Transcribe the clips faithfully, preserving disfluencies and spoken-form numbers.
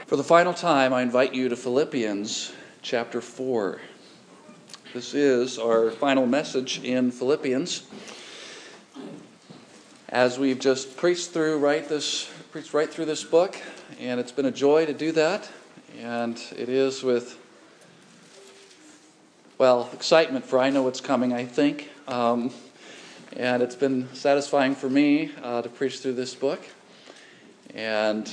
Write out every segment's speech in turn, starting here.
For the final time, I invite you to Philippians chapter four. This is our final message in Philippians. As we've just preached through right this preached right through this book, and it's been a joy to do that. And it is with, well, excitement, for I know what's coming, I think. Um, and it's been satisfying for me uh, to preach through this book. And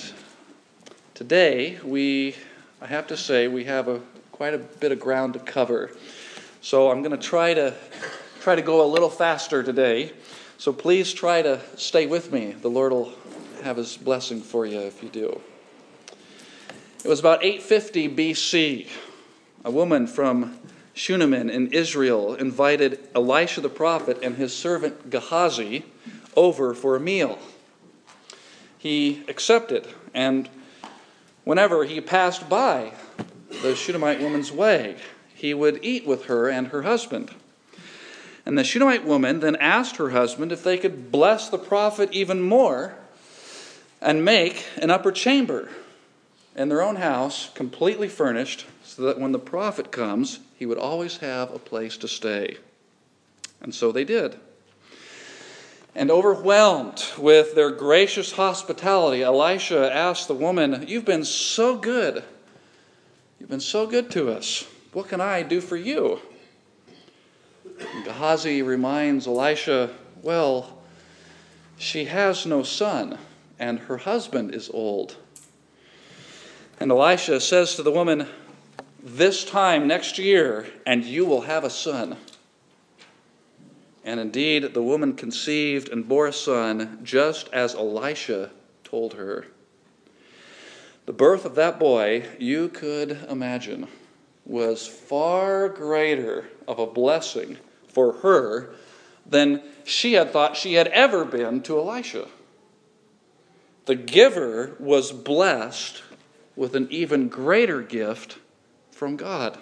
today, we, I have to say, we have a quite a bit of ground to cover. So I'm going to try to try to go a little faster today. So please try to stay with me. The Lord will have His blessing for you if you do. It was about eight fifty B C. A woman from Shunem in Israel invited Elisha the prophet and his servant Gehazi over for a meal. He accepted, and whenever he passed by the Shunammite woman's way, he would eat with her and her husband. And the Shunammite woman then asked her husband if they could bless the prophet even more and make an upper chamber in their own house, completely furnished, so that when the prophet comes, he would always have a place to stay. And so they did. And overwhelmed with their gracious hospitality, Elisha asked the woman, "You've been so good. You've been so good to us. What can I do for you?" And Gehazi reminds Elisha, "Well, she has no son, and her husband is old." And Elisha says to the woman, "This time next year, and you will have a son." And indeed, the woman conceived and bore a son, just as Elisha told her. The birth of that boy, you could imagine, was far greater of a blessing for her than she had thought she had ever been to Elisha. The giver was blessed with an even greater gift from God.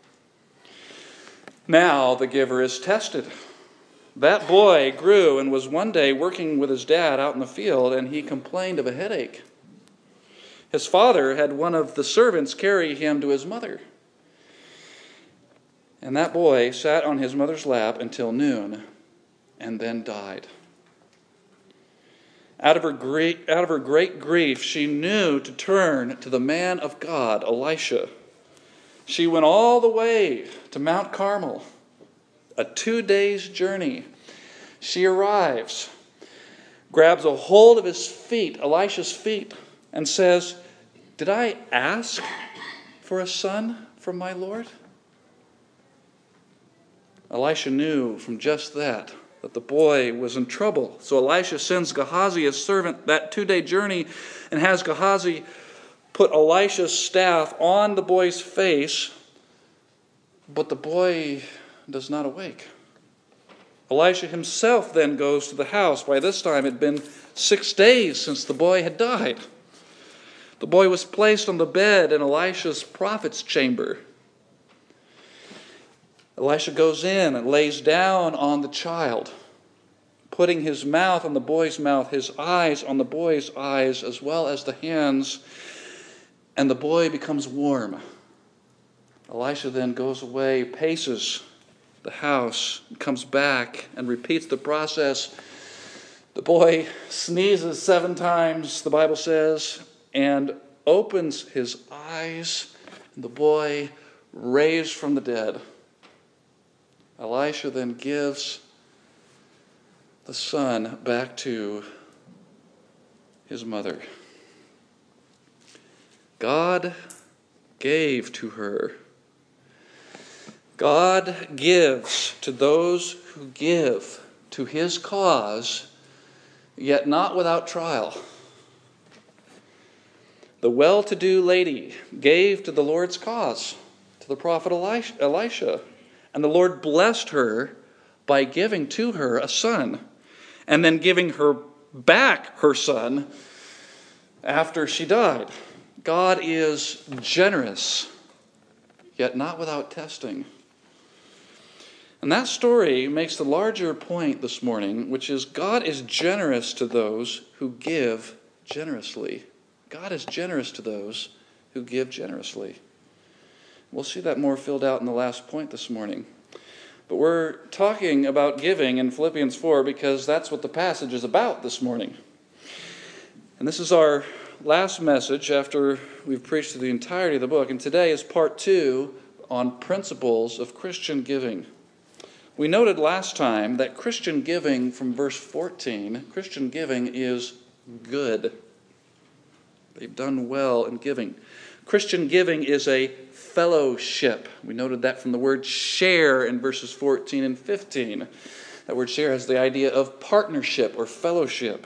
Now the giver is tested. That boy grew and was one day working with his dad out in the field, and he complained of a headache. His father had one of the servants carry him to his mother. And that boy sat on his mother's lap until noon and then died. Out of her great, out of her great grief, she knew to turn to the man of God, Elisha. She went all the way to Mount Carmel, a two days journey. She arrives, grabs a hold of his feet, Elisha's feet, and says, "Did I ask for a son from my Lord?" Elisha knew from just that that the boy was in trouble. So Elisha sends Gehazi, his servant, that two-day journey, and has Gehazi put Elisha's staff on the boy's face, but the boy does not awake. Elisha himself then goes to the house. By this time it had been six days since the boy had died. The boy was placed on the bed in Elisha's prophet's chamber. Elisha goes in and lays down on the child, putting his mouth on the boy's mouth, his eyes on the boy's eyes, as well as the hands, and the boy becomes warm. Elisha then goes away, paces the house, comes back, and repeats the process. The boy sneezes seven times, the Bible says, and opens his eyes, and the boy raised from the dead. Elisha then gives the son back to his mother. God gave to her. God gives to those who give to His cause, yet not without trial. The well-to-do lady gave to the Lord's cause, to the prophet Elisha, and the Lord blessed her by giving to her a son, and then giving her back her son after she died. God is generous, yet not without testing. And that story makes the larger point this morning, which is God is generous to those who give generously. God is generous to those who give generously. We'll see that more filled out in the last point this morning. But we're talking about giving in Philippians four because that's what the passage is about this morning. And this is our last message after we've preached through the entirety of the book. And today is part two on principles of Christian giving. We noted last time that Christian giving from verse fourteen, Christian giving is good. They've done well in giving. Christian giving is a fellowship. We noted that from the word share in verses fourteen and fifteen. That word share has the idea of partnership or fellowship.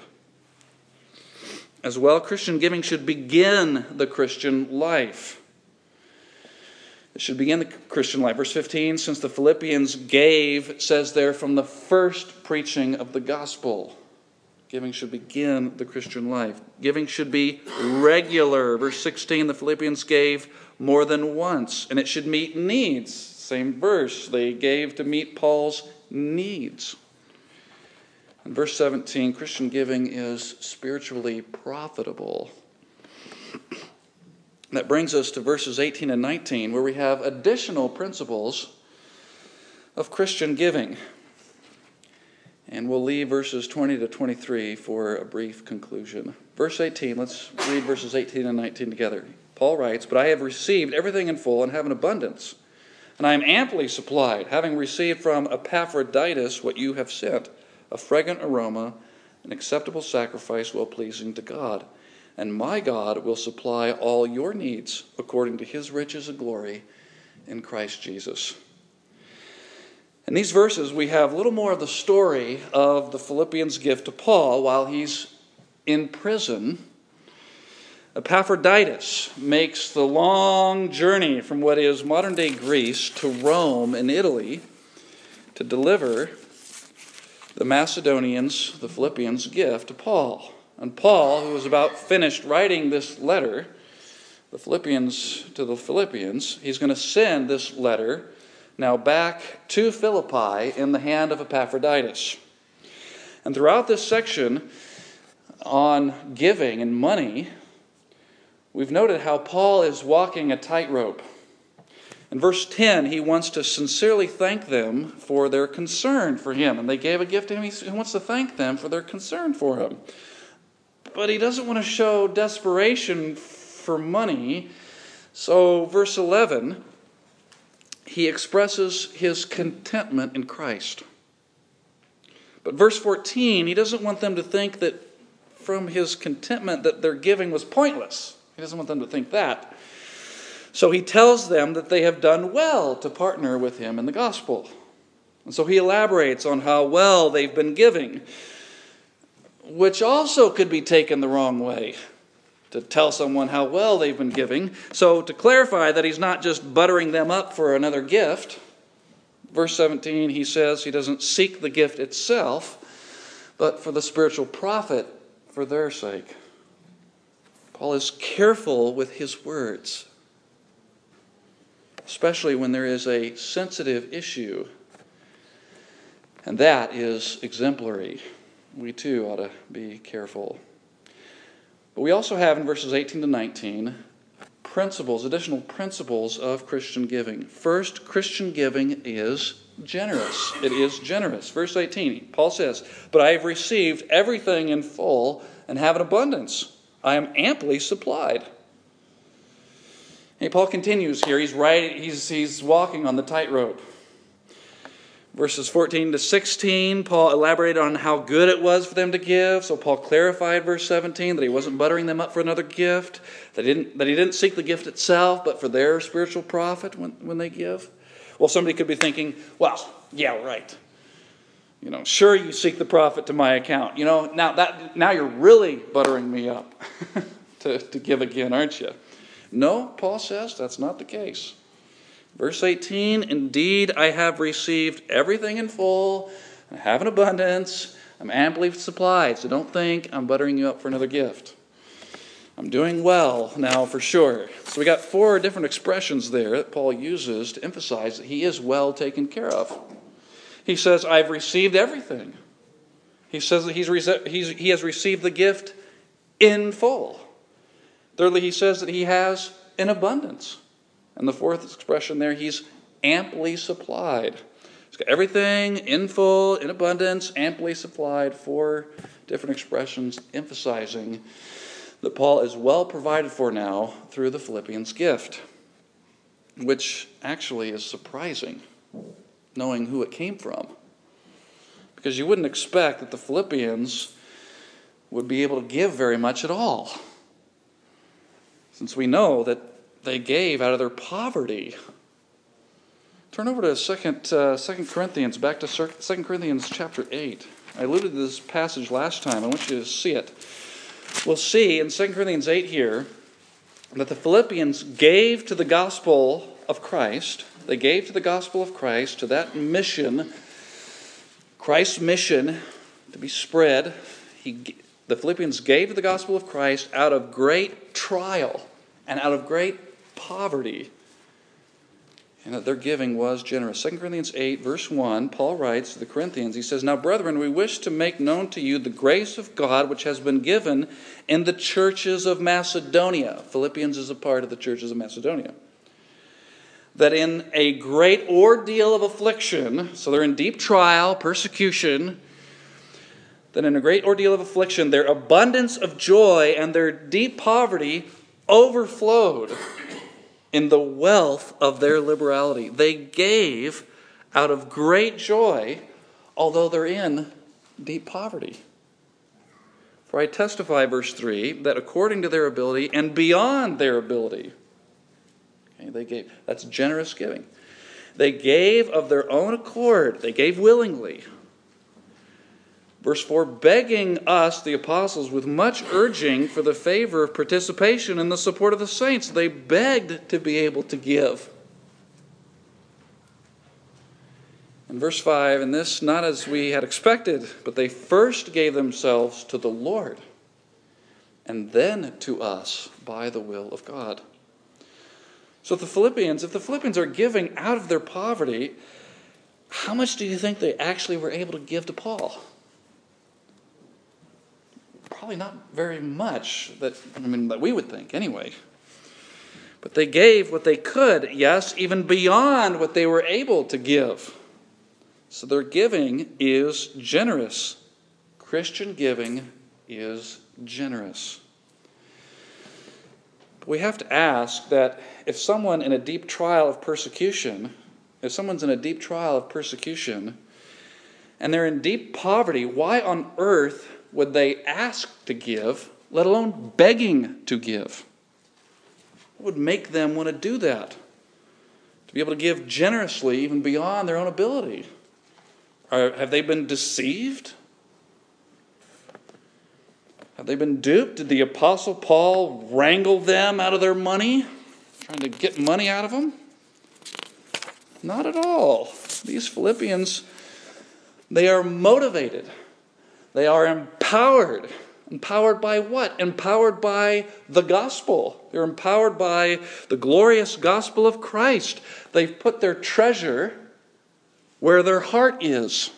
As well, Christian giving should begin the Christian life. It should begin the Christian life. Verse fifteen, since the Philippians gave, it says there, from the first preaching of the gospel. Giving should begin the Christian life. Giving should be regular. Verse sixteen, the Philippians gave more than once, and it should meet needs. Same verse. They gave to meet Paul's needs. In verse seventeen, Christian giving is spiritually profitable. That brings us to verses eighteen and nineteen, where we have additional principles of Christian giving. And we'll leave verses twenty to twenty-three for a brief conclusion. Verse eighteen, let's read verses eighteen and nineteen together. Paul writes, but I have received everything in full and have an abundance, and I am amply supplied, having received from Epaphroditus what you have sent, a fragrant aroma, an acceptable sacrifice well-pleasing to God. And my God will supply all your needs according to his riches and glory in Christ Jesus. In these verses, we have a little more of the story of the Philippians' gift to Paul while he's in prison. Epaphroditus makes the long journey from what is modern-day Greece to Rome in Italy to deliver the Macedonians, the Philippians' gift to Paul. And Paul, who was about finished writing this letter, the Philippians to the Philippians, he's going to send this letter now back to Philippi in the hand of Epaphroditus. And throughout this section on giving and money, we've noted how Paul is walking a tightrope. In verse ten, he wants to sincerely thank them for their concern for him. And they gave a gift to him. He wants to thank them for their concern for him. But he doesn't want to show desperation for money. So verse eleven, he expresses his contentment in Christ. But verse fourteen, he doesn't want them to think that from his contentment that their giving was pointless. He doesn't want them to think that. So he tells them that they have done well to partner with him in the gospel. And so he elaborates on how well they've been giving, which also could be taken the wrong way, to tell someone how well they've been giving. So to clarify that he's not just buttering them up for another gift, verse seventeen, he says he doesn't seek the gift itself, but for the spiritual profit for their sake. Paul is careful with his words, especially when there is a sensitive issue, and that is exemplary. We too ought to be careful. But we also have in verses eighteen to nineteen principles, additional principles of Christian giving. First, Christian giving is generous. It is generous. Verse eighteen, Paul says, but I have received everything in full and have an abundance. I am amply supplied. Hey, Paul continues here. He's right, he's, he's walking on the tightrope. Verses fourteen to sixteen, Paul elaborated on how good it was for them to give. So Paul clarified verse seventeen that he wasn't buttering them up for another gift, that he didn't, that he didn't seek the gift itself, but for their spiritual profit when, when they give. Well, somebody could be thinking, well, yeah, right. You know, sure you seek the profit to my account. You know, now that now you're really buttering me up to, to give again, aren't you? No, Paul says that's not the case. Verse eighteen, indeed I have received everything in full, I have an abundance, I'm amply supplied, so don't think I'm buttering you up for another gift. I'm doing well now for sure. So we got four different expressions there that Paul uses to emphasize that he is well taken care of. He says, I've received everything. He says that he's, he's, he has received the gift in full. Thirdly, he says that he has in abundance. And the fourth expression there, he's amply supplied. He's got everything in full, in abundance, amply supplied. Four different expressions emphasizing that Paul is well provided for now through the Philippians' gift, which actually is surprising, knowing who it came from. Because you wouldn't expect that the Philippians would be able to give very much at all, since we know that they gave out of their poverty. Turn over to Second uh, Second Corinthians, back to Second Corinthians chapter eight. I alluded to this passage last time. I want you to see it. We'll see in Second Corinthians eight here that the Philippians gave to the gospel of Christ. They gave to the gospel of Christ, to that mission, Christ's mission to be spread. He, the Philippians gave to the gospel of Christ out of great trial and out of great poverty. And that their giving was generous. Second Corinthians eight, verse one, Paul writes to the Corinthians, he says, "Now, brethren, we wish to make known to you the grace of God which has been given in the churches of Macedonia." Philippians is a part of the churches of Macedonia. "That in a great ordeal of affliction," so they're in deep trial, persecution, "that in a great ordeal of affliction, their abundance of joy and their deep poverty overflowed in the wealth of their liberality." They gave out of great joy, although they're in deep poverty. "For I testify," verse three, "that according to their ability and beyond their ability," okay, they gave. That's generous giving. "They gave of their own accord." They gave willingly. Verse four, "begging us, the apostles, with much urging for the favor of participation in the support of the saints." They begged to be able to give. In verse five, "and this not as we had expected, but they first gave themselves to the Lord, and then to us by the will of God." So the Philippians, if the Philippians are giving out of their poverty, how much do you think they actually were able to give to Paul? Probably not very much, that I mean, that we would think anyway. But they gave what they could, yes, even beyond what they were able to give. So their giving is generous. Christian giving is generous. But we have to ask that if someone in a deep trial of persecution, if someone's in a deep trial of persecution, and they're in deep poverty, why on earth would they ask to give, let alone begging to give? What would make them want to do that? To be able to give generously, even beyond their own ability? Or have they been deceived? Have they been duped? Did the Apostle Paul wrangle them out of their money? Trying to get money out of them? Not at all. These Philippians, they are motivated. They are empowered. Empowered by what? Empowered by the gospel. They're empowered by the glorious gospel of Christ. They've put their treasure where their heart is.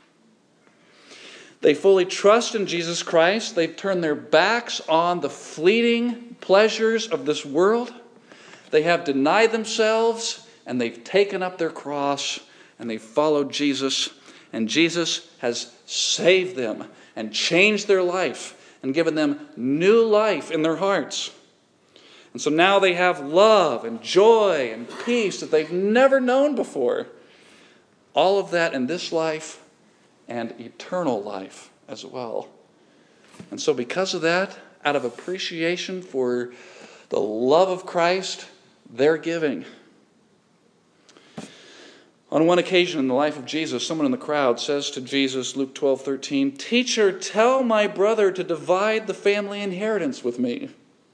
They fully trust in Jesus Christ. They've turned their backs on the fleeting pleasures of this world. They have denied themselves, and they've taken up their cross, and they've followed Jesus. And Jesus has saved them and changed their life and given them new life in their hearts. And so now they have love and joy and peace that they've never known before. All of that in this life and eternal life as well. And so because of that, out of appreciation for the love of Christ, they're giving. On one occasion in the life of Jesus, someone in the crowd says to Jesus, Luke twelve thirteen, "Teacher, tell my brother to divide the family inheritance with me."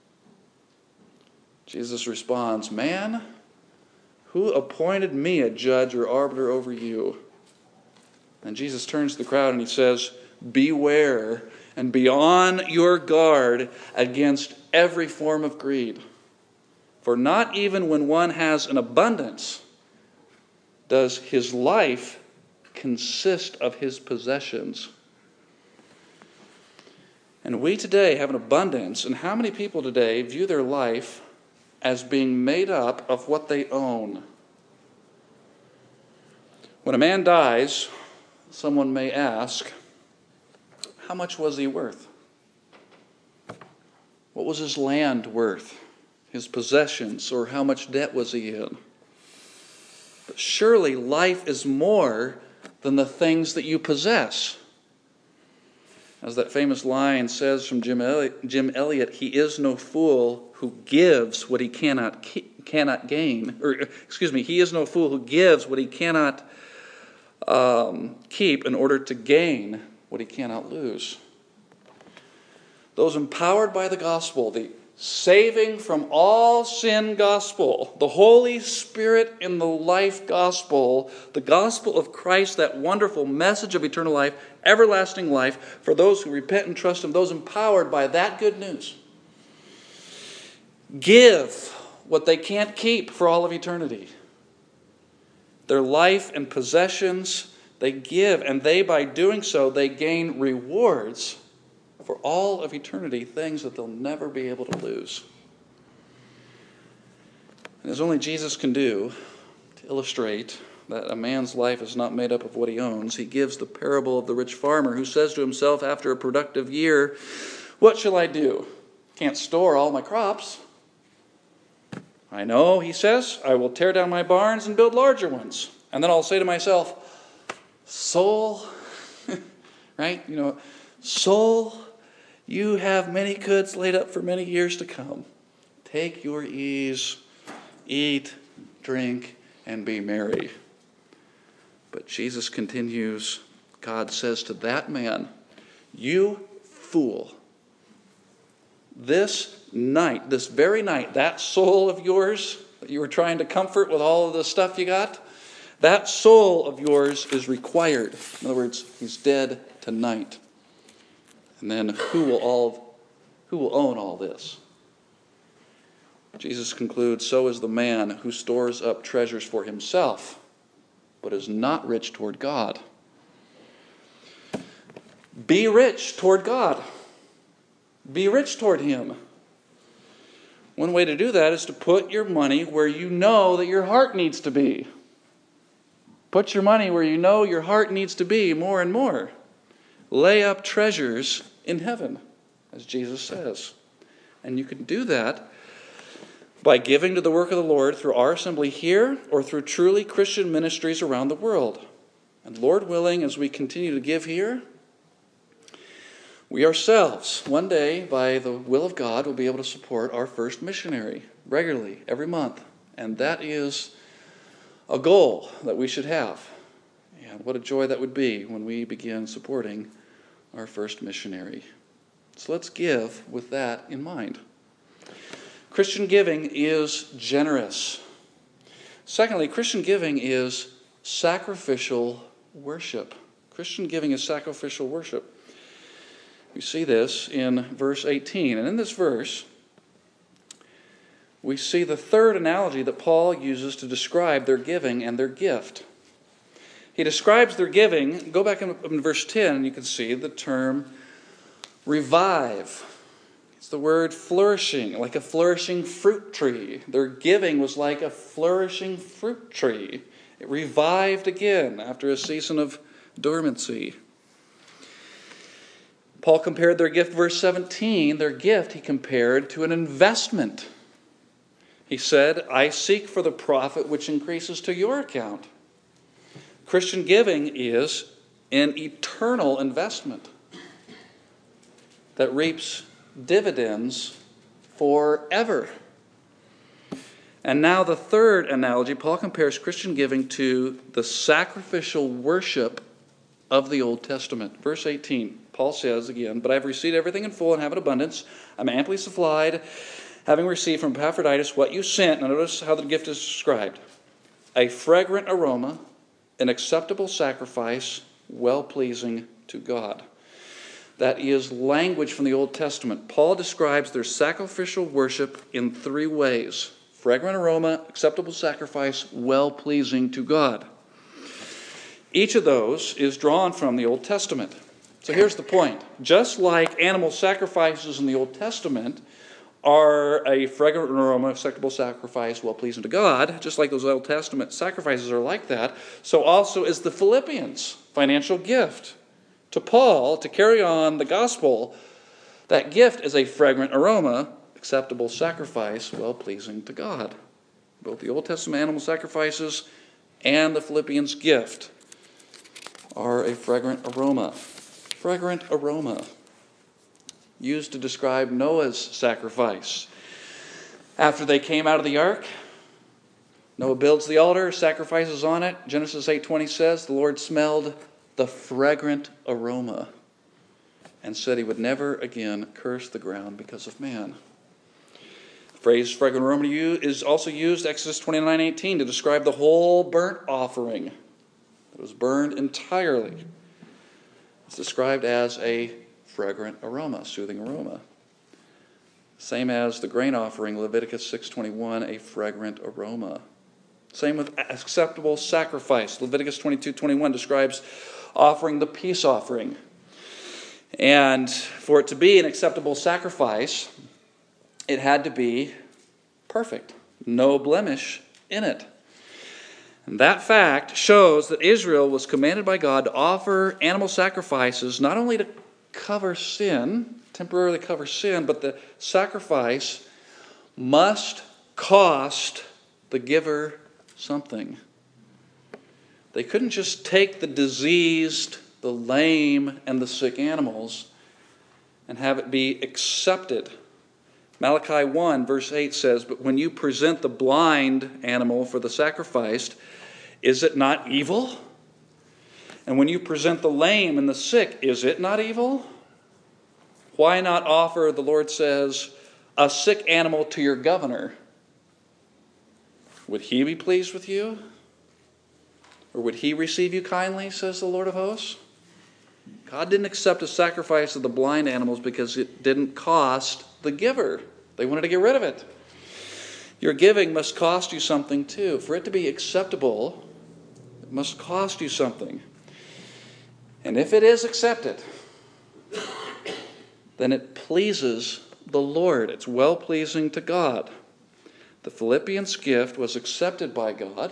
Jesus responds, "Man, who appointed me a judge or arbiter over you?" And Jesus turns to the crowd and he says, "Beware and be on your guard against every form of greed. For not even when one has an abundance does his life consist of his possessions." And we today have an abundance. And how many people today view their life as being made up of what they own. When a man dies, someone may ask, how much was he worth? What was his land worth? His possessions, or how much debt was he in? But surely life is more than the things that you possess. As that famous line says from Jim Elliot, Jim Elliot, he is no fool who gives what he cannot cannot gain. Or, excuse me, he is no fool who gives what he cannot um, keep in order to gain what he cannot lose. Those empowered by the gospel, the saving from all sin gospel, the Holy Spirit in the life gospel, the gospel of Christ, that wonderful message of eternal life, everlasting life, for those who repent and trust Him, those empowered by that good news, give what they can't keep for all of eternity. Their life and possessions, they give, and they, by doing so, they gain rewards for all of eternity, things that they'll never be able to lose. And as only Jesus can do to illustrate that a man's life is not made up of what he owns, he gives the parable of the rich farmer who says to himself after a productive year, what shall I do? Can't store all my crops. I know, he says, I will tear down my barns and build larger ones. And then I'll say to myself, soul, right? You know, soul, you have many goods laid up for many years to come. Take your ease, eat, drink, and be merry. But Jesus continues, God says to that man, you fool, this night, this very night, that soul of yours that you were trying to comfort with all of the stuff you got, that soul of yours is required. In other words, he's dead tonight. And then who will all, who will own all this? Jesus concludes, so is the man who stores up treasures for himself, but is not rich toward God. Be rich toward God. Be rich toward Him. One way to do that is to put your money where you know that your heart needs to be. Put your money where you know your heart needs to be more and more. Lay up treasures in heaven, as Jesus says. And you can do that by giving to the work of the Lord through our assembly here or through truly Christian ministries around the world. And Lord willing, as we continue to give here, we ourselves, one day, by the will of God, will be able to support our first missionary regularly, every month. And that is a goal that we should have. And what a joy that would be when we begin supporting our first missionary. So let's give with that in mind. Christian giving is generous. Secondly, Christian giving is sacrificial worship. Christian giving is sacrificial worship. We see this in verse eighteen. And in this verse, we see the third analogy that Paul uses to describe their giving and their gift. He describes their giving. Go back in, in verse ten, and you can see the term revive. It's the word flourishing, like a flourishing fruit tree. Their giving was like a flourishing fruit tree. It revived again after a season of dormancy. Paul compared their gift, verse seventeen, their gift he compared to an investment. He said, I seek for the profit which increases to your account. Christian giving is an eternal investment that reaps dividends forever. And now the third analogy, Paul compares Christian giving to the sacrificial worship of the Old Testament. Verse eighteen, Paul says again, but I have received everything in full and have an abundance. I'm amply supplied, having received from Epaphroditus what you sent. Now notice how the gift is described. A fragrant aroma, an acceptable sacrifice, well-pleasing to God. That is language from the Old Testament. Paul describes their sacrificial worship in three ways. Fragrant aroma, acceptable sacrifice, well-pleasing to God. Each of those is drawn from the Old Testament. So here's the point. Just like animal sacrifices in the Old Testament are a fragrant aroma, acceptable sacrifice, well-pleasing to God, just like those Old Testament sacrifices are like that, so also is the Philippians' financial gift to Paul to carry on the gospel. That gift is a fragrant aroma, acceptable sacrifice, well-pleasing to God. Both the Old Testament animal sacrifices and the Philippians' gift are a fragrant aroma. Fragrant aroma. Used to describe Noah's sacrifice. After they came out of the ark, Noah builds the altar, sacrifices on it. Genesis eight twenty says, the Lord smelled the fragrant aroma and said he would never again curse the ground because of man. The phrase fragrant aroma is also used, Exodus twenty-nine eighteen, to describe the whole burnt offering. It was burned entirely. It's described as a fragrant aroma, soothing aroma. Same as the grain offering, Leviticus six twenty-one, a fragrant aroma. Same with acceptable sacrifice. Leviticus twenty-two twenty-one describes offering the peace offering. And for it to be an acceptable sacrifice, it had to be perfect, no blemish in it. And that fact shows that Israel was commanded by God to offer animal sacrifices not only to cover sin, temporarily cover sin, but the sacrifice must cost the giver something. They couldn't just take the diseased, the lame, and the sick animals and have it be accepted. Malachi one verse eight says, but when you present the blind animal for the sacrifice, is it not evil? And when you present the lame and the sick, is it not evil? Why not offer, the Lord says, a sick animal to your governor? Would he be pleased with you? Or would he receive you kindly, says the Lord of hosts? God didn't accept a sacrifice of the blind animals because it didn't cost the giver. They wanted to get rid of it. Your giving must cost you something too. For it to be acceptable, it must cost you something. And if it is accepted, then it pleases the Lord. It's well-pleasing to God. The Philippians' gift was accepted by God,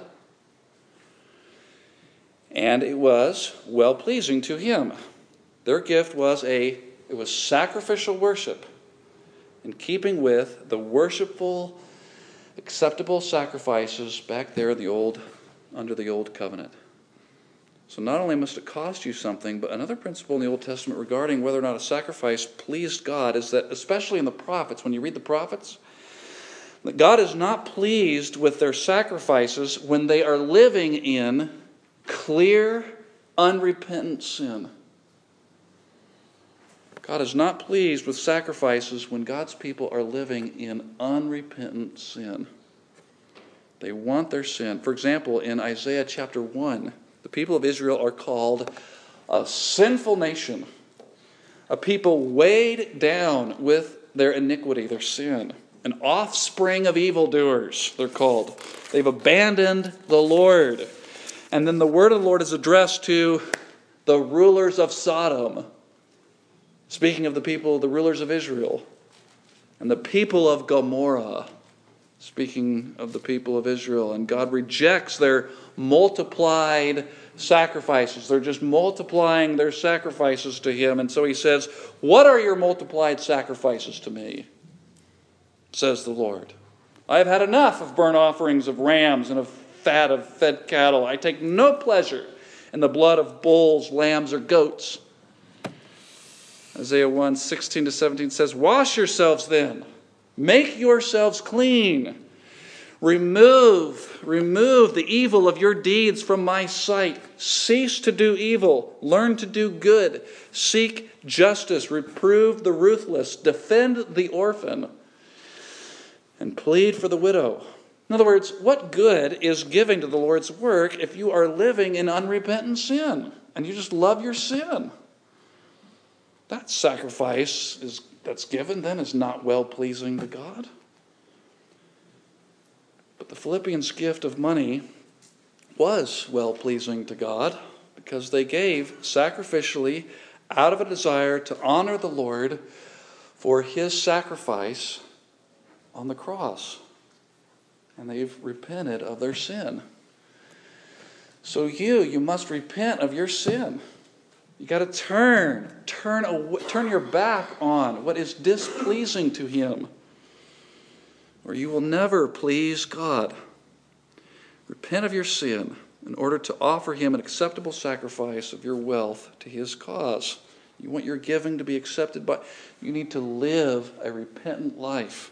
and it was well-pleasing to Him. Their gift was a it was sacrificial worship, in keeping with the worshipful, acceptable sacrifices back there in the old, under the old covenant. So not only must it cost you something, but another principle in the Old Testament regarding whether or not a sacrifice pleased God is that, especially in the prophets, when you read the prophets, that God is not pleased with their sacrifices when they are living in clear, unrepentant sin. God is not pleased with sacrifices when God's people are living in unrepentant sin. They want their sin. For example, in Isaiah chapter one, the people of Israel are called a sinful nation, a people weighed down with their iniquity, their sin, an offspring of evildoers, they're called. They've abandoned the Lord. And then the word of the Lord is addressed to the rulers of Sodom, speaking of the people, the rulers of Israel, and the people of Gomorrah, speaking of the people of Israel. And God rejects their multiplied sacrifices. They're just multiplying their sacrifices to Him. And so He says, what are your multiplied sacrifices to me? Says the Lord. I have had enough of burnt offerings of rams and of fat of fed cattle. I take no pleasure in the blood of bulls, lambs, or goats. Isaiah one, sixteen to seventeen says, wash yourselves then. Make yourselves clean. Remove, remove the evil of your deeds from my sight. Cease to do evil. Learn to do good. Seek justice. Reprove the ruthless. Defend the orphan. And plead for the widow. In other words, what good is giving to the Lord's work if you are living in unrepentant sin and you just love your sin? That sacrifice is that's given then is not well-pleasing to God. But the Philippians' gift of money was well-pleasing to God because they gave sacrificially out of a desire to honor the Lord for His sacrifice on the cross. And they've repented of their sin. So you, you must repent of your sin. You got to turn, turn, away, turn your back on what is displeasing to Him, or you will never please God. Repent of your sin in order to offer Him an acceptable sacrifice of your wealth to His cause. You want your giving to be accepted by, you need to live a repentant life.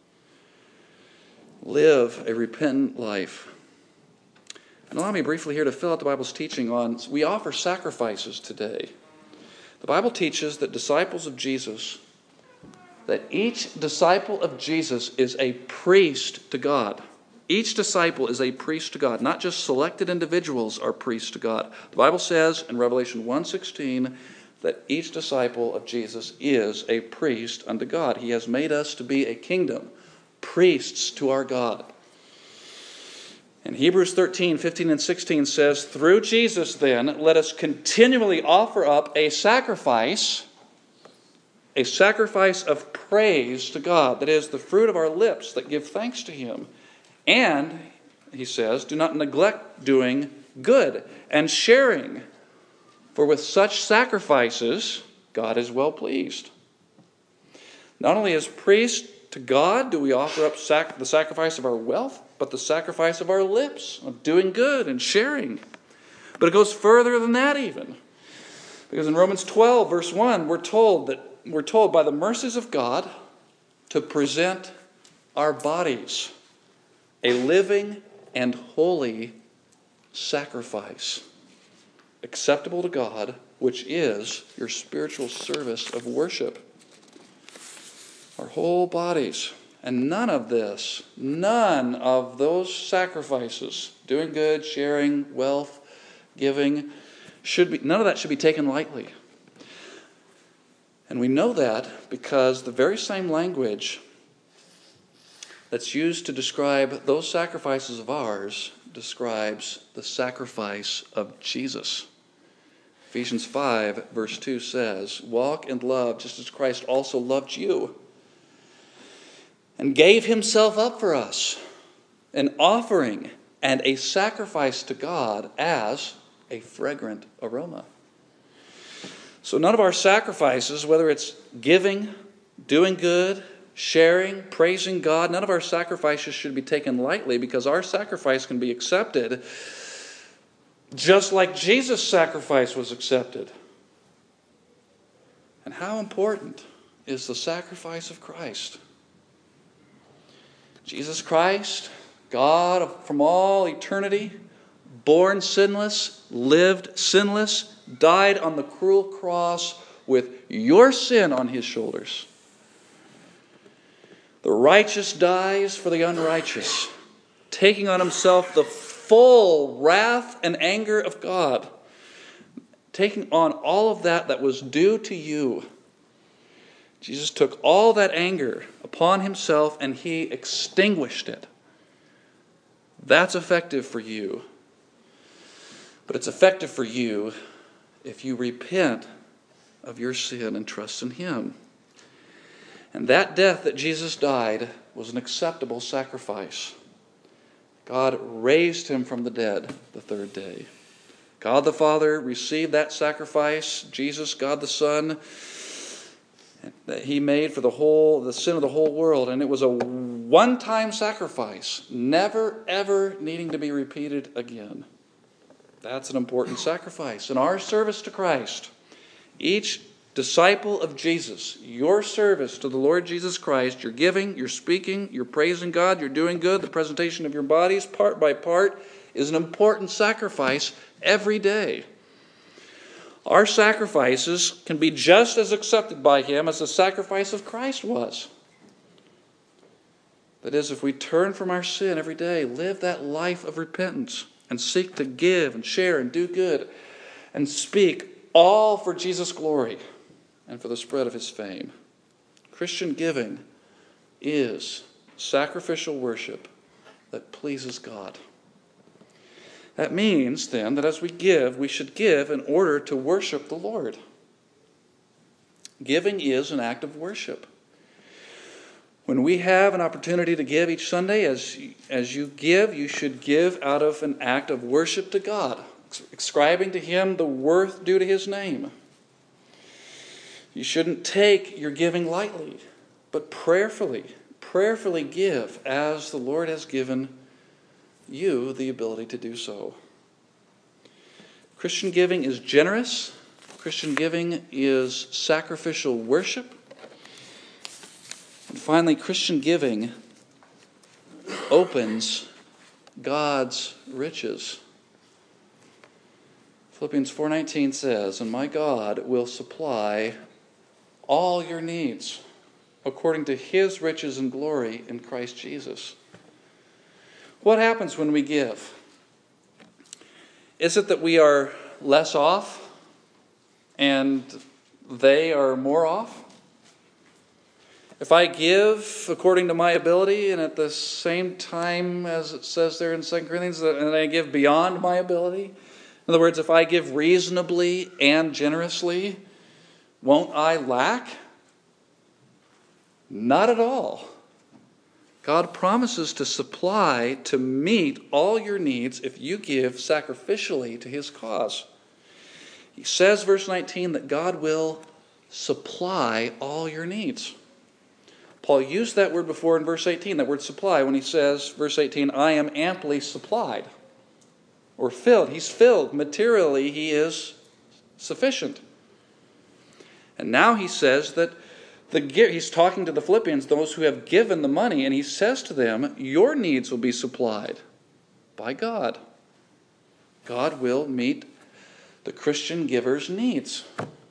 Live a repentant life. And allow me briefly here to fill out the Bible's teaching on, we offer sacrifices today. The Bible teaches that disciples of Jesus, that each disciple of Jesus is a priest to God. Each disciple is a priest to God. Not just selected individuals are priests to God. The Bible says in Revelation one sixteen that each disciple of Jesus is a priest unto God. He has made us to be a kingdom, priests to our God. And Hebrews thirteen, fifteen, and sixteen says, through Jesus then, let us continually offer up a sacrifice, a sacrifice of praise to God. That is, the fruit of our lips that give thanks to Him. And, he says, do not neglect doing good and sharing, for with such sacrifices, God is well pleased. Not only as priests to God do we offer up sac- the sacrifice of our wealth, but the sacrifice of our lips, of doing good and sharing. But it goes further than that even. Because in Romans twelve, verse one, we're told that we're told by the mercies of God to present our bodies a living and holy sacrifice, acceptable to God, which is your spiritual service of worship. Our whole bodies. And none of this, none of those sacrifices, doing good, sharing, wealth, giving, should be, none of that should be taken lightly. And we know that because the very same language that's used to describe those sacrifices of ours describes the sacrifice of Jesus. Ephesians five, verse two says, walk in love just as Christ also loved you, and gave Himself up for us, an offering and a sacrifice to God as a fragrant aroma. So none of our sacrifices, whether it's giving, doing good, sharing, praising God, none of our sacrifices should be taken lightly, because our sacrifice can be accepted just like Jesus' sacrifice was accepted. And how important is the sacrifice of Christ? Jesus Christ, God from all eternity, born sinless, lived sinless, died on the cruel cross with your sin on His shoulders. The righteous dies for the unrighteous, taking on Himself the full wrath and anger of God, taking on all of that that was due to you. Jesus took all that anger upon Himself and He extinguished it. That's effective for you. But it's effective for you if you repent of your sin and trust in Him. And that death that Jesus died was an acceptable sacrifice. God raised Him from the dead the third day. God the Father received that sacrifice. Jesus, God the Son, that He made for the whole, the sin of the whole world. And it was a one-time sacrifice, never, ever needing to be repeated again. That's an important sacrifice. In our service to Christ, each disciple of Jesus, your service to the Lord Jesus Christ, you're giving, you're speaking, you're praising God, you're doing good, the presentation of your bodies, part by part, is an important sacrifice every day. Our sacrifices can be just as accepted by Him as the sacrifice of Christ was. That is, if we turn from our sin every day, live that life of repentance, and seek to give and share and do good, and speak all for Jesus' glory and for the spread of His fame. Christian giving is sacrificial worship that pleases God. That means, then, that as we give, we should give in order to worship the Lord. Giving is an act of worship. When we have an opportunity to give each Sunday, as, as you give, you should give out of an act of worship to God, ascribing to Him the worth due to His name. You shouldn't take your giving lightly, but prayerfully, prayerfully give as the Lord has given you the ability to do so. Christian giving is generous. Christian giving is sacrificial worship. And finally, Christian giving opens God's riches. Philippians four nineteen says, "And my God will supply all your needs according to His riches and glory in Christ Jesus." What happens when we give? Is it that we are less off and they are more off? If I give according to my ability and at the same time, as it says there in Second Corinthians, and I give beyond my ability, in other words, if I give reasonably and generously, won't I lack? Not at all. God promises to supply, to meet all your needs if you give sacrificially to His cause. He says, verse nineteen, that God will supply all your needs. Paul used that word before in verse eighteen, that word supply, when he says, verse eighteen, I am amply supplied, or filled. He's filled. Materially, he is sufficient. And now he says that the he's talking to the Philippians, those who have given the money, and he says to them, your needs will be supplied by God. God will meet the Christian giver's needs.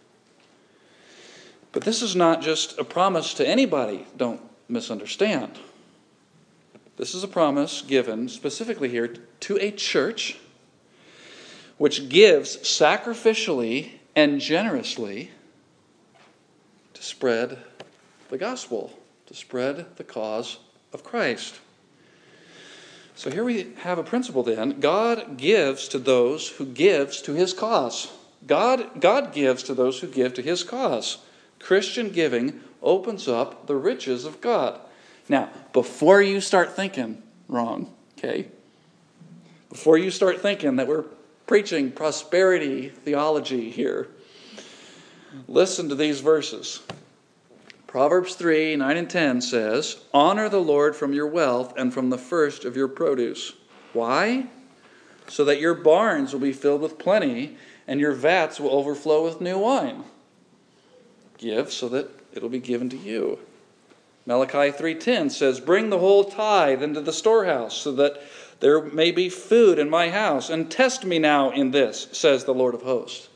But this is not just a promise to anybody, don't misunderstand. This is a promise given specifically here to a church which gives sacrificially and generously to spread the gospel, to spread the cause of Christ. So here we have a principle then. God gives to those who gives to His cause. God, God gives to those who give to His cause. Christian giving opens up the riches of God. Now, before you start thinking wrong, okay? Before you start thinking that we're preaching prosperity theology here, listen to these verses. Proverbs three, nine and ten says, honor the Lord from your wealth and from the first of your produce. Why? So that your barns will be filled with plenty and your vats will overflow with new wine. Give so that it will be given to you. Malachi three ten says, bring the whole tithe into the storehouse so that there may be food in my house. And test me now in this, says the Lord of hosts.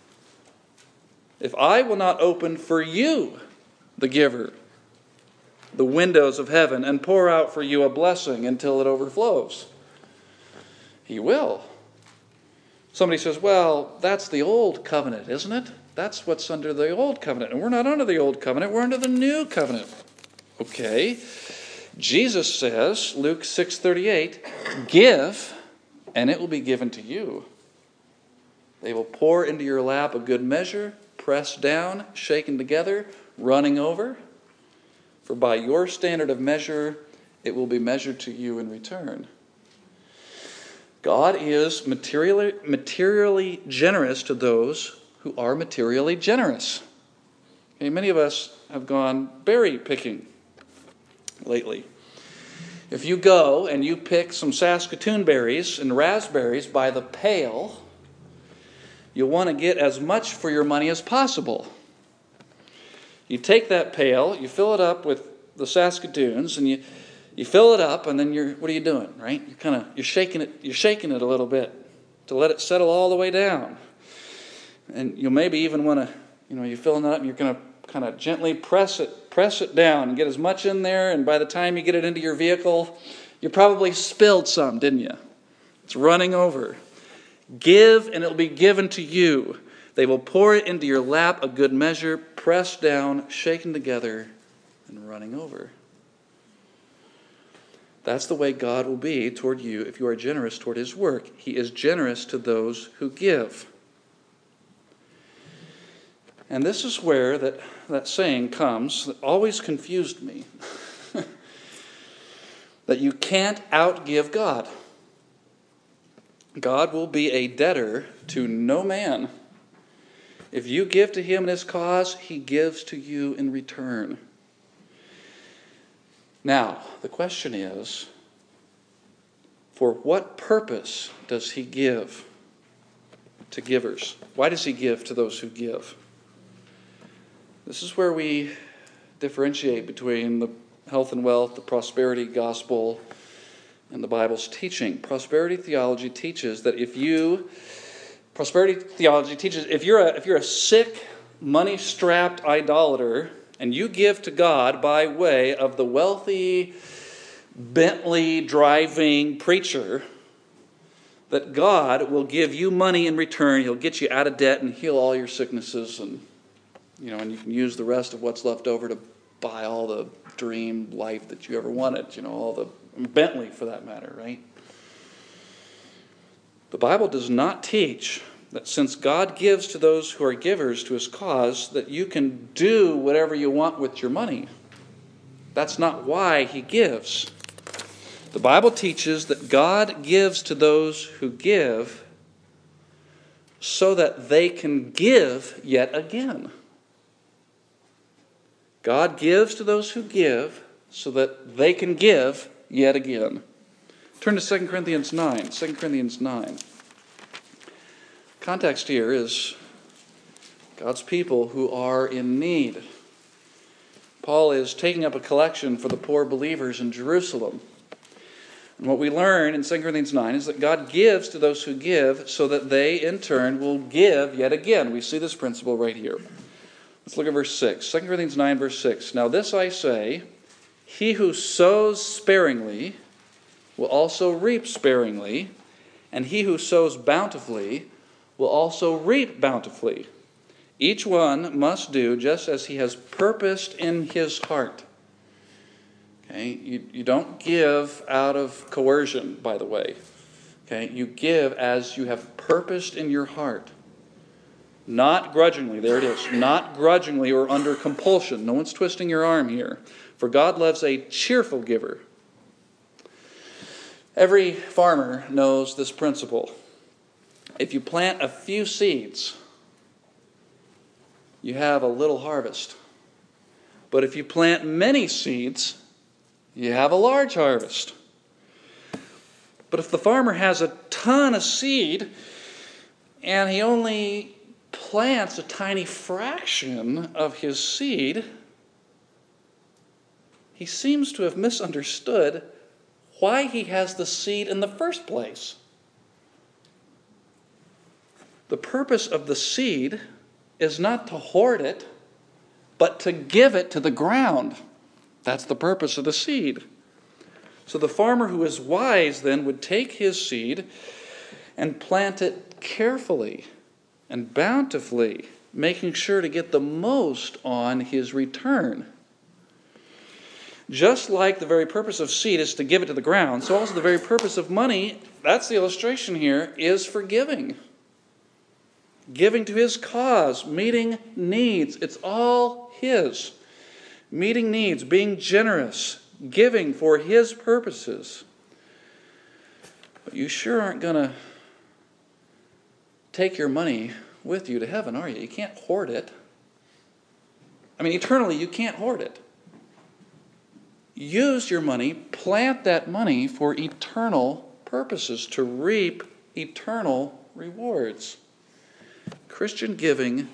If I will not open for you, the giver, the windows of heaven, and pour out for you a blessing until it overflows, He will. Somebody says, well, that's the old covenant, isn't it? That's what's under the old covenant. And we're not under the old covenant, we're under the new covenant. Okay. Jesus says, Luke six thirty-eight, give, and it will be given to you. They will pour into your lap a good measure, pressed down, shaken together, running over. For by your standard of measure, it will be measured to you in return. God is materially, materially generous to those who are materially generous. Okay, many of us have gone berry picking lately. If you go and you pick some Saskatoon berries and raspberries by the pail, you'll want to get as much for your money as possible. You take that pail, you fill it up with the Saskatoons, and you you fill it up, and then you're what are you doing, right? You're kind of you're shaking it, you're shaking it a little bit to let it settle all the way down. And you'll maybe even want to, you know, you're filling it up and you're going to kind of gently press it, press it down and get as much in there. And by the time you get it into your vehicle, you probably spilled some, didn't you? It's running over. Give and it'll be given to you. They will pour it into your lap, a good measure, pressed down, shaken together, and running over. That's the way God will be toward you if you are generous toward His work. He is generous to those who give. And this is where that, that saying comes that always confused me. that you can't outgive God. God will be a debtor to no man. If you give to him in his cause, he gives to you in return. Now, the question is, for what purpose does he give to givers? Why does he give to those who give? This is where we differentiate between the health and wealth, the prosperity gospel, and the Bible's teaching. Prosperity theology teaches that if you, prosperity theology teaches if you're a, if you're a sick, money-strapped idolater and you give to God by way of the wealthy, Bentley-driving preacher, that God will give you money in return. He'll get you out of debt and heal all your sicknesses, and you know, and you can use the rest of what's left over to buy all the dream life that you ever wanted. You know, all the Bentley, for that matter, right? The Bible does not teach that since God gives to those who are givers to his cause, that you can do whatever you want with your money. That's not why he gives. The Bible teaches that God gives to those who give so that they can give yet again. God gives to those who give so that they can give yet again. Turn to Second Corinthians nine. Second Corinthians nine. Context here is God's people who are in need. Paul is taking up a collection for the poor believers in Jerusalem. And what we learn in Second Corinthians nine is that God gives to those who give so that they in turn will give yet again. We see this principle right here. Let's look at verse six. Second Corinthians nine, verse six. Now this I say, he who sows sparingly will also reap sparingly, and he who sows bountifully will also reap bountifully. Each one must do just as he has purposed in his heart. Okay, you, you don't give out of coercion, by the way. Okay, you give as you have purposed in your heart. Not grudgingly, there it is. Not grudgingly or under compulsion. No one's twisting your arm here. For God loves a cheerful giver. Every farmer knows this principle. If you plant a few seeds, you have a little harvest. But if you plant many seeds, you have a large harvest. But if the farmer has a ton of seed and he only plants a tiny fraction of his seed, he seems to have misunderstood why he has the seed in the first place. The purpose of the seed is not to hoard it, but to give it to the ground. That's the purpose of the seed. So the farmer who is wise then would take his seed and plant it carefully and bountifully, making sure to get the most on his return. Just like the very purpose of seed is to give it to the ground, so also the very purpose of money, that's the illustration here, is for giving. Giving to his cause, meeting needs. It's all his. Meeting needs, being generous, giving for his purposes. But you sure aren't going to take your money with you to heaven, are you? You can't hoard it. I mean, eternally, you can't hoard it. Use your money, plant that money for eternal purposes, to reap eternal rewards. Christian giving,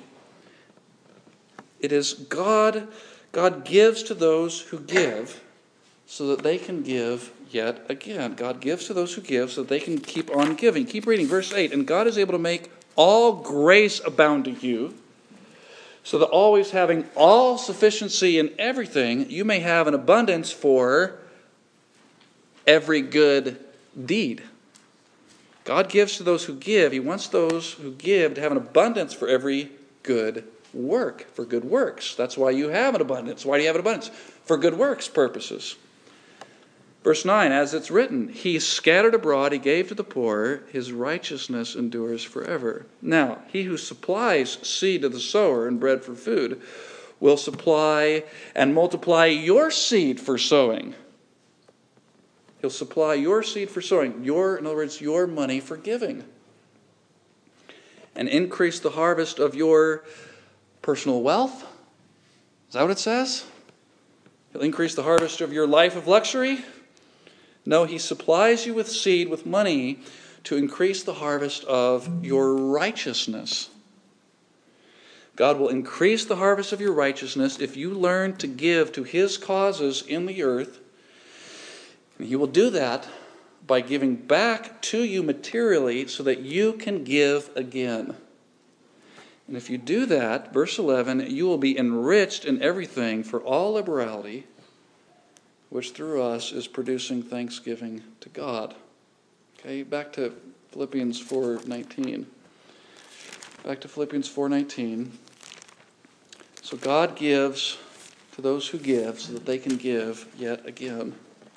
it is God, God gives to those who give so that they can give yet again. God gives to those who give so that they can keep on giving. Keep reading, verse eight. And God is able to make all grace abound to you, so that always having all sufficiency in everything, you may have an abundance for every good deed. God gives to those who give. He wants those who give to have an abundance for every good work, for good works. That's why you have an abundance. Why do you have an abundance? For good works purposes. Verse nine, as it's written, he scattered abroad, he gave to the poor, his righteousness endures forever. Now, he who supplies seed to the sower and bread for food will supply and multiply your seed for sowing He'll supply your seed for sowing, your, in other words, your money for giving. And increase the harvest of your personal wealth. Is that what it says? He'll increase the harvest of your life of luxury. No, he supplies you with seed, with money, to increase the harvest of your righteousness. God will increase the harvest of your righteousness if you learn to give to his causes in the earth. And he will do that by giving back to you materially so that you can give again. And if you do that, verse eleven, you will be enriched in everything for all liberality, which through us is producing thanksgiving to God. Okay, back to Philippians four nineteen. Back to Philippians four nineteen. So God gives to those who give so that they can give yet again.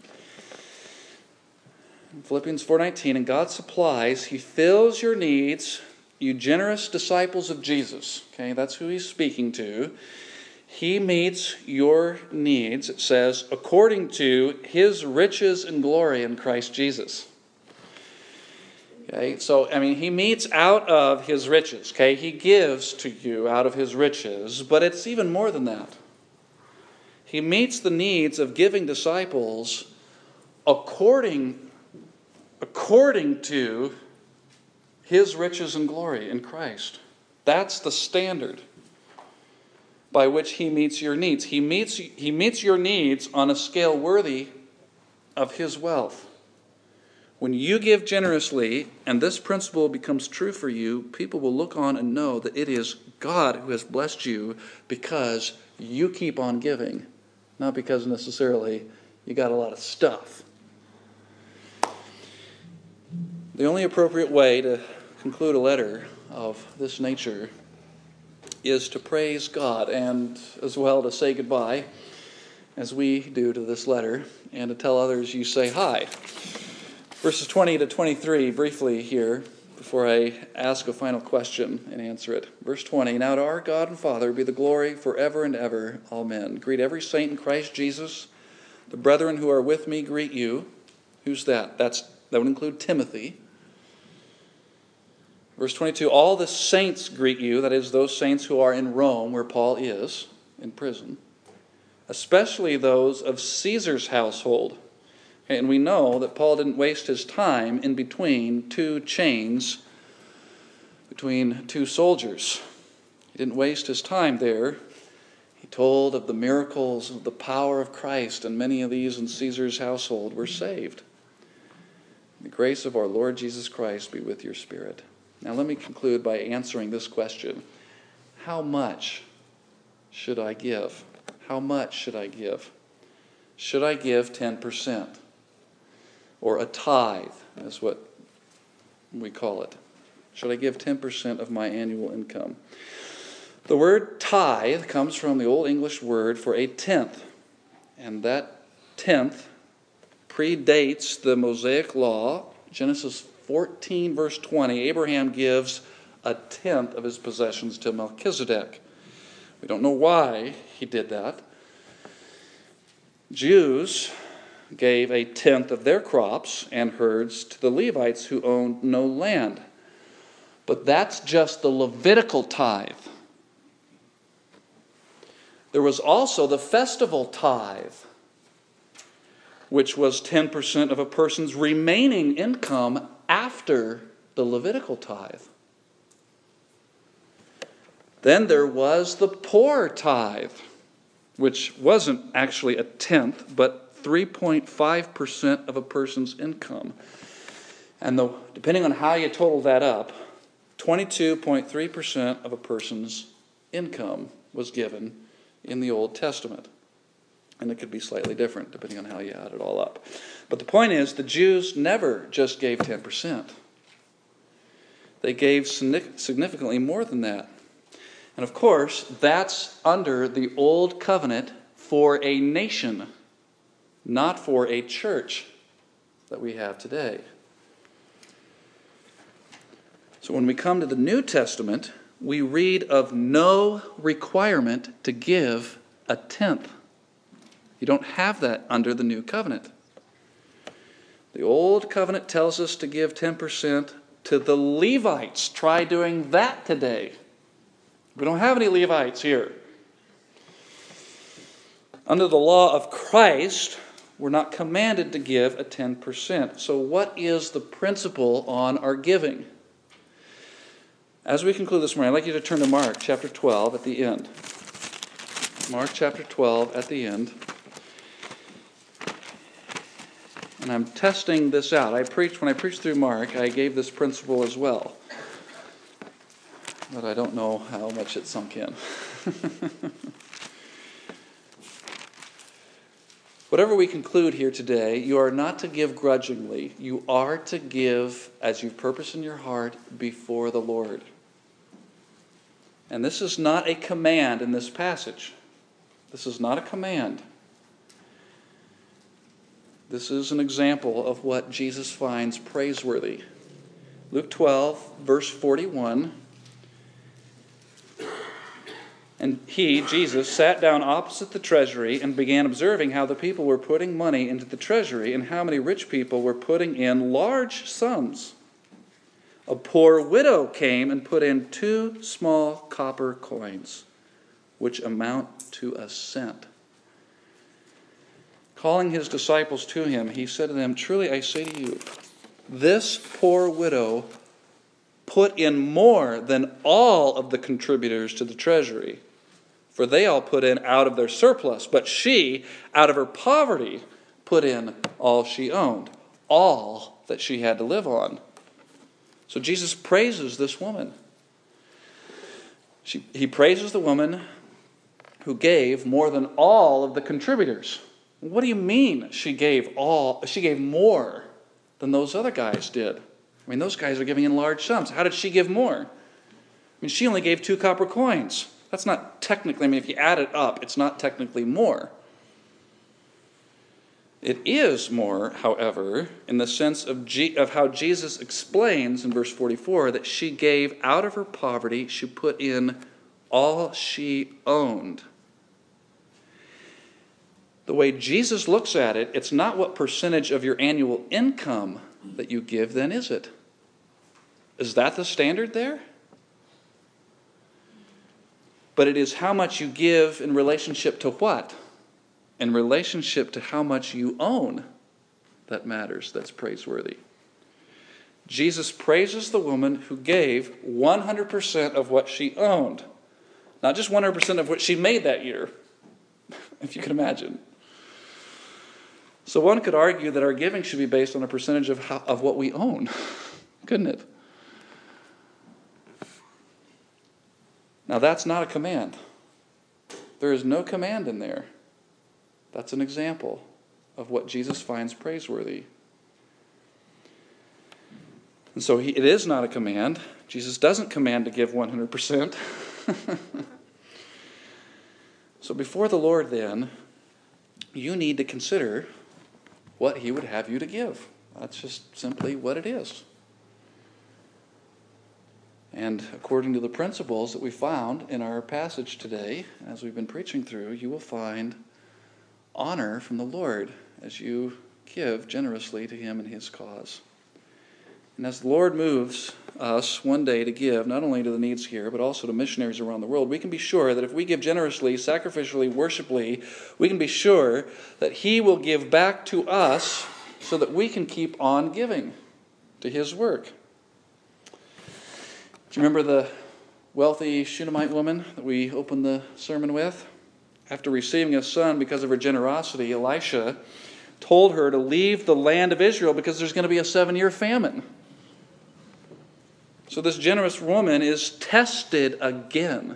In Philippians four nineteen, and God supplies, he fills your needs, you generous disciples of Jesus. Okay, that's who he's speaking to. He meets your needs, it says, according to his riches and glory in Christ Jesus. Okay, so, I mean, he meets out of his riches. Okay, he gives to you out of his riches, but it's even more than that. He meets the needs of giving disciples according, according to his riches and glory in Christ. That's the standard by which he meets your needs. He meets, he meets your needs on a scale worthy of his wealth. When you give generously, and this principle becomes true for you, people will look on and know that it is God who has blessed you because you keep on giving, not because necessarily you got a lot of stuff. The only appropriate way to conclude a letter of this nature is to praise God and as well to say goodbye, as we do to this letter, and to tell others you say hi. Verses twenty to twenty-three, briefly here, before I ask a final question and answer it. Verse twenty, now to our God and Father be the glory forever and ever. Amen. Greet every saint in Christ Jesus. The brethren who are with me greet you. Who's that? That's that would include Timothy. Verse twenty-two, all the saints greet you, that is, those saints who are in Rome, where Paul is, in prison, especially those of Caesar's household. And we know that Paul didn't waste his time in between two chains, between two soldiers. He didn't waste his time there. He told of the miracles of the power of Christ, and many of these in Caesar's household were saved. The grace of our Lord Jesus Christ be with your spirit. Now let me conclude by answering this question. How much should I give? How much should I give? Should I give ten percent? Or a tithe, is what we call it. Should I give ten percent of my annual income? The word tithe comes from the Old English word for a tenth. And that tenth predates the Mosaic law. Genesis fourteen, verse twenty, Abraham gives a tenth of his possessions to Melchizedek. We don't know why he did that. Jews gave a tenth of their crops and herds to the Levites who owned no land. But that's just the Levitical tithe. There was also the festival tithe, which was ten percent of a person's remaining income after the Levitical tithe. Then there was the poor tithe, which wasn't actually a tenth, but three point five percent of a person's income. And the, depending on how you total that up, twenty-two point three percent of a person's income was given in the Old Testament. And it could be slightly different depending on how you add it all up. But the point is, the Jews never just gave ten percent. They gave significantly more than that. And of course, that's under the Old Covenant for a nation, not for a church that we have today. So when we come to the New Testament, we read of no requirement to give a tenth. You don't have that under the New Covenant. The Old Covenant tells us to give ten percent to the Levites. Try doing that today. We don't have any Levites here. Under the law of Christ, we're not commanded to give a ten percent. So what is the principle on our giving? As we conclude this morning, I'd like you to turn to Mark chapter twelve at the end. Mark chapter twelve at the end. And I'm testing this out. I preached when I preached through Mark, I gave this principle as well. But I don't know how much it sunk in. Whatever we conclude here today, you are not to give grudgingly. You are to give as you purpose in your heart before the Lord. And this is not a command in this passage. This is not a command. This is an example of what Jesus finds praiseworthy. Luke twelve, verse forty-one. And he, Jesus, sat down opposite the treasury and began observing how the people were putting money into the treasury and how many rich people were putting in large sums. A poor widow came and put in two small copper coins, which amount to a cent. Calling his disciples to him, he said to them, "Truly I say to you, this poor widow put in more than all of the contributors to the treasury. For they all put in out of their surplus, but she, out of her poverty, put in all she owned, all that she had to live on." So Jesus praises this woman. She, he praises the woman who gave more than all of the contributors. What do you mean she gave all? She gave more than those other guys did. I mean, those guys are giving in large sums. How did she give more? I mean, she only gave two copper coins. That's not technically, I mean, if you add it up, it's not technically more. It is more, however, in the sense of, G, of how Jesus explains in verse forty-four that she gave out of her poverty, she put in all she owned. The way Jesus looks at it, it's not what percentage of your annual income that you give, then, is it? Is that the standard there? But it is how much you give in relationship to what? In relationship to how much you own that matters, that's praiseworthy. Jesus praises the woman who gave one hundred percent of what she owned. Not just one hundred percent of what she made that year, if you can imagine. So one could argue that our giving should be based on a percentage of how, of what we own, couldn't it? Now that's not a command. There is no command in there. That's an example of what Jesus finds praiseworthy. And so he, it is not a command. Jesus doesn't command to give one hundred percent. So before the Lord then, you need to consider what he would have you to give. That's just simply what it is. And according to the principles that we found in our passage today, as we've been preaching through, you will find honor from the Lord as you give generously to him and his cause. And as the Lord moves us one day to give, not only to the needs here, but also to missionaries around the world, we can be sure that if we give generously, sacrificially, worshipfully, we can be sure that he will give back to us so that we can keep on giving to his work. Do you remember the wealthy Shunammite woman that we opened the sermon with? After receiving a son because of her generosity, Elisha told her to leave the land of Israel because there's going to be a seven-year famine. So this generous woman is tested again.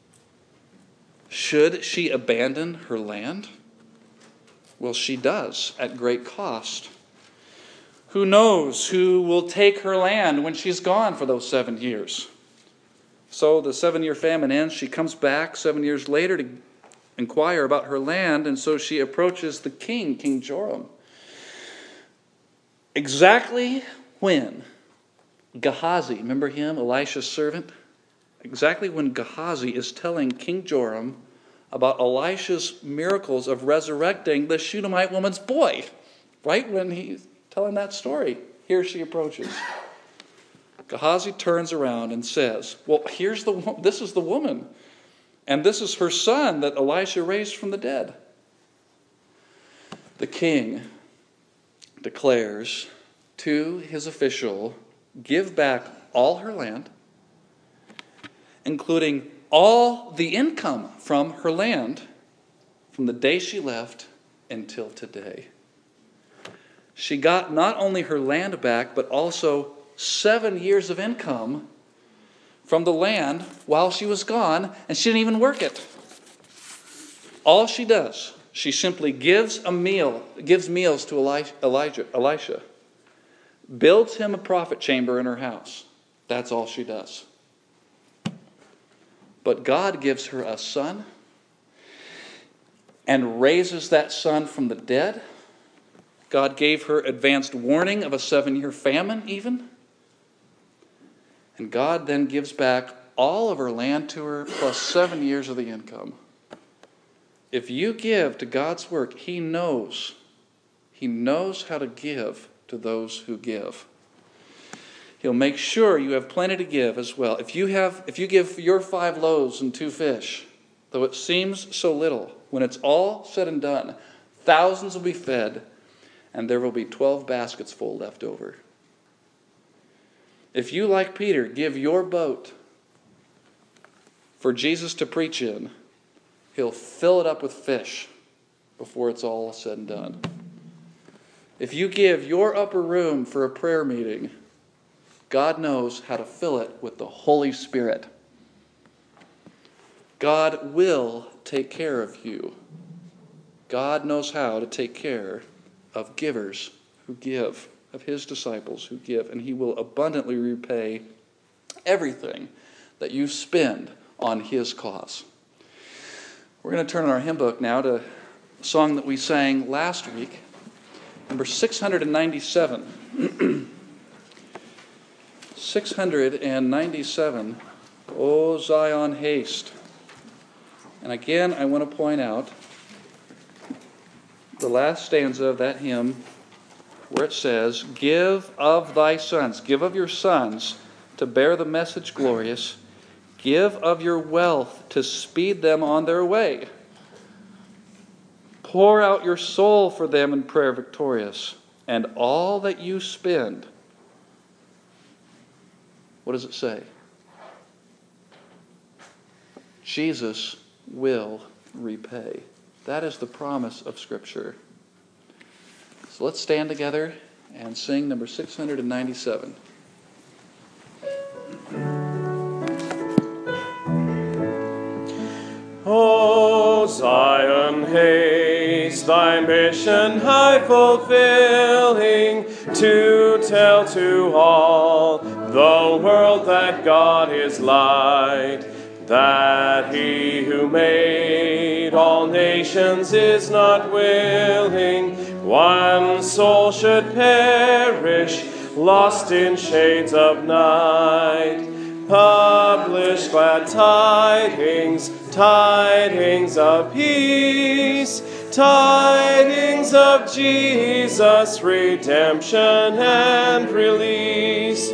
Should she abandon her land? Well, she does at great cost. Who knows who will take her land when she's gone for those seven years? So the seven-year famine ends. She comes back seven years later to inquire about her land, and so she approaches the king, King Joram. Exactly when Gehazi, remember him, Elisha's servant? Exactly when Gehazi is telling King Joram about Elisha's miracles of resurrecting the Shunammite woman's boy. Right when he telling that story. Here she approaches. Gehazi turns around and says, well, here's the this is the woman, and this is her son that Elisha raised from the dead. The king declares to his official, give back all her land, including all the income from her land from the day she left until today. She got not only her land back, but also seven years of income from the land while she was gone, and she didn't even work it. All she does, she simply gives a meal, gives meals to Elijah, Elisha, builds him a prophet chamber in her house. That's all she does. But God gives her a son and raises that son from the dead. God gave her advanced warning of a seven-year famine even. And God then gives back all of her land to her, plus seven years of the income. If you give to God's work, He knows. He knows how to give to those who give. He'll make sure you have plenty to give as well. If you have, if you give your five loaves and two fish, though it seems so little, when it's all said and done, thousands will be fed, and there will be twelve baskets full left over. If you, like Peter, give your boat for Jesus to preach in, He'll fill it up with fish before it's all said and done. If you give your upper room for a prayer meeting, God knows how to fill it with the Holy Spirit. God will take care of you. God knows how to take care of givers who give, of His disciples who give, and He will abundantly repay everything that you spend on His cause. We're going to turn our hymn book now to a song that we sang last week, number six hundred ninety-seven. six hundred ninety-seven, O Zion, haste. And again, I want to point out the last stanza of that hymn where it says, give of thy sons, give of your sons to bear the message glorious, give of your wealth to speed them on their way. Pour out your soul for them in prayer victorious, and all that you spend. What does it say? Jesus will repay. That is the promise of Scripture. So let's stand together and sing number six hundred ninety-seven. O Zion, haste thy mission high fulfilling, to tell to all the world that God is light, that He who made all nations is not willing one soul should perish, lost in shades of night. Publish glad tidings, tidings of peace, tidings of Jesus, redemption and release.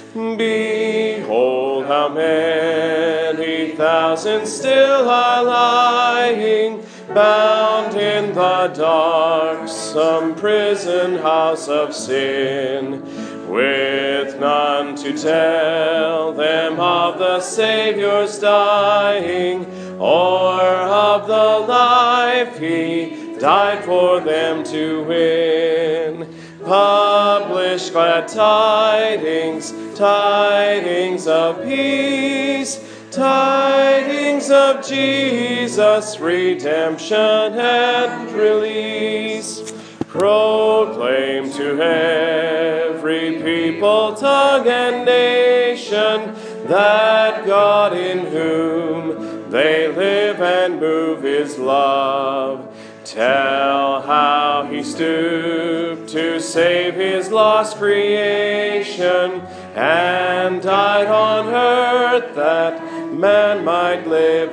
Behold how many thousands still are lying, bound in the darksome prison house of sin, with none to tell them of the Savior's dying, or of the life He died for them to win. Publish glad tidings, tidings of peace, tidings of Jesus, redemption and release. Proclaim to every people, tongue, and nation that God in whom they live and move is love. Tell how He stooped to save His lost creation, and died on earth that man might live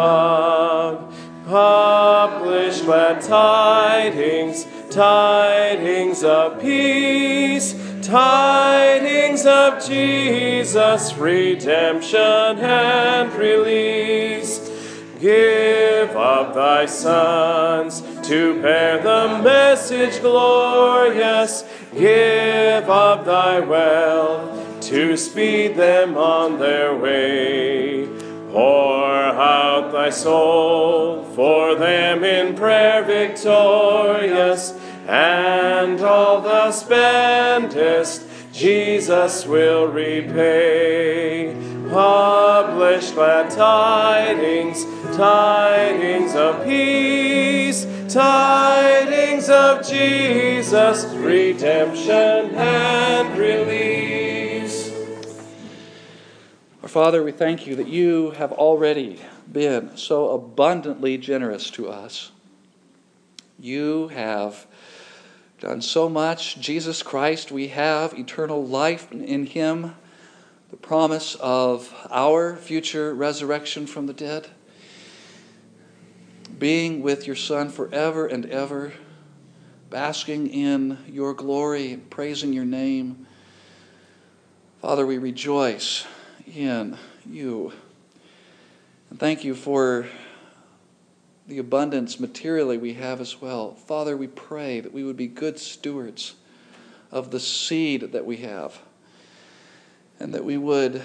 above. Publish glad tidings, tidings tidings of peace, tidings of Jesus, redemption and release. Give of thy sons to bear the message glorious. Give of thy wealth to speed them on their way. Pour out thy soul for them in prayer victorious, and all thou spendest Jesus will repay. Publish glad tidings, tidings of peace, tidings of Jesus, redemption and release. Our Father, we thank you that you have already been so abundantly generous to us. You have done so much. Jesus Christ, we have eternal life in him, the promise of our future resurrection from the dead, being with your Son forever and ever, basking in your glory, praising your name. Father, we rejoice in you. And thank you for the abundance materially we have as well. Father, we pray that we would be good stewards of the seed that we have, and that we would,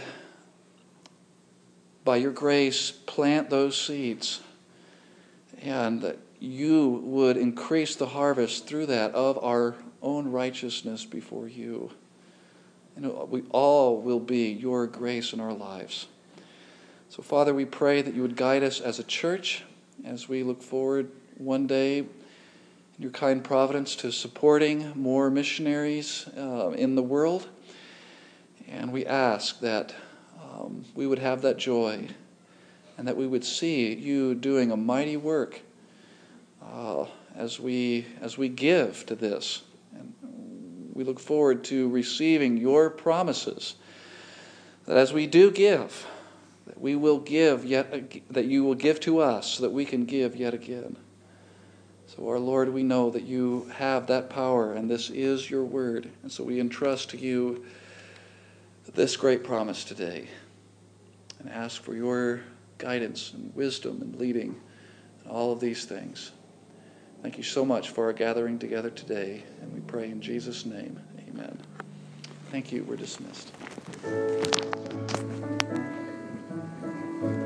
by your grace, plant those seeds, and that you would increase the harvest through that of our own righteousness before you. And we all will be your grace in our lives. So, Father, we pray that you would guide us as a church as we look forward one day in your kind providence to supporting more missionaries uh, in the world. And we ask that um, we would have that joy, and that we would see you doing a mighty work uh, as we as we give to this. And we look forward to receiving your promises that as we do give, that we will give yet that you will give to us, so that we can give yet again. So, our Lord, we know that you have that power, and this is your word, and so we entrust to you this great promise today, and ask for your guidance and wisdom and leading in all of these things. Thank you so much for our gathering together today, and we pray in Jesus' name, amen. Thank you. We're dismissed.